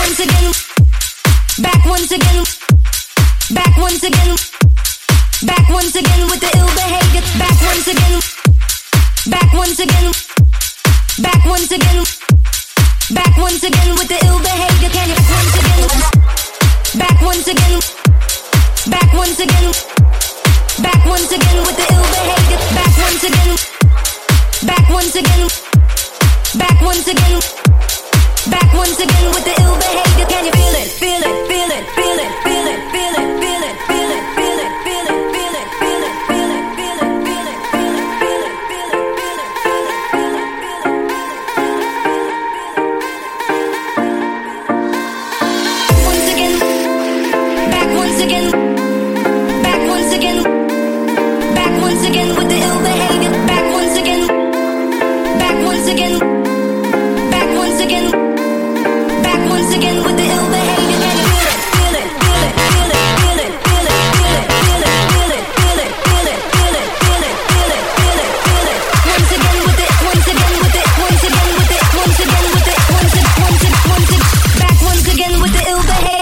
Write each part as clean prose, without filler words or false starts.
once again, back once again, back once again, back once again with the ill behavior. Back once again, back once again, back once again, back once again with the ill behavior. Can you back once again, back once again, back once again with the ill behavior. Back once again, back once again, back once again, back once again with the ill behavior. Can you feel it? Feel it? Feel it? Feel it? Feel it? Feel it? Feel it? Feel it? Feel it? Feel it? Feel it? Feel it? Feel it? Feel it? Feel it? Feel it? Feel it? Feel it? Once again, back once again, back once again, back once again with the ill behavior. Back once again, back once again, back once again, back once again with the ill behavior. Can you feel it? Feel it? Feel it? Feel it? Feel it? Feel it? Feel it? Feel it? Feel it? Feel it? Feel it? Feel it? Feel it? Feel it? Feel it? Once again with it. Once again with it. Once again with it. Once again with it. Once again. Back once again with the ill behavior.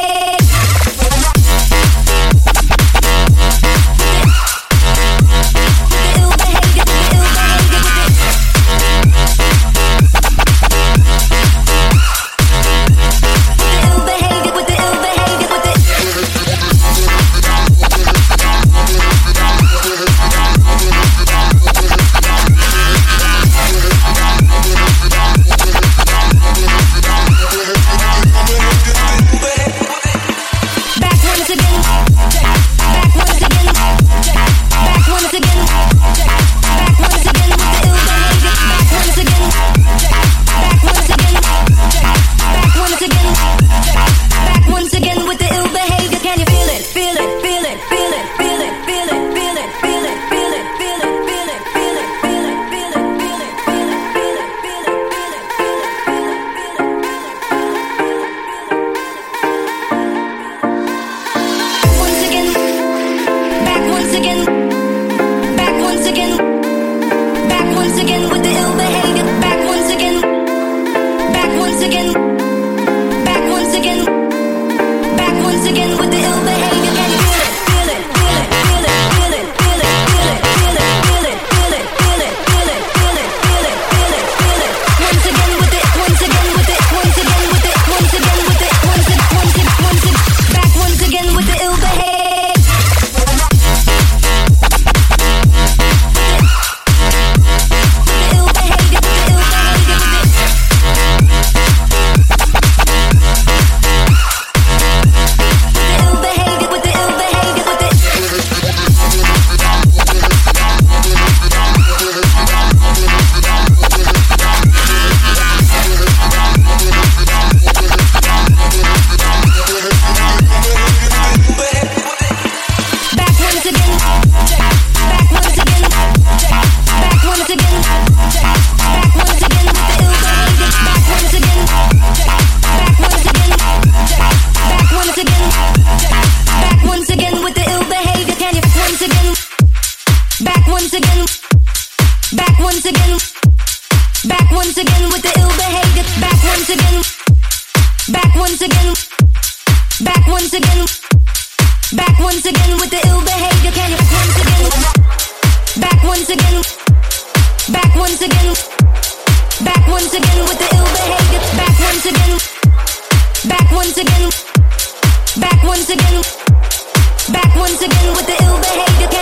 Back once again with the ill behavior.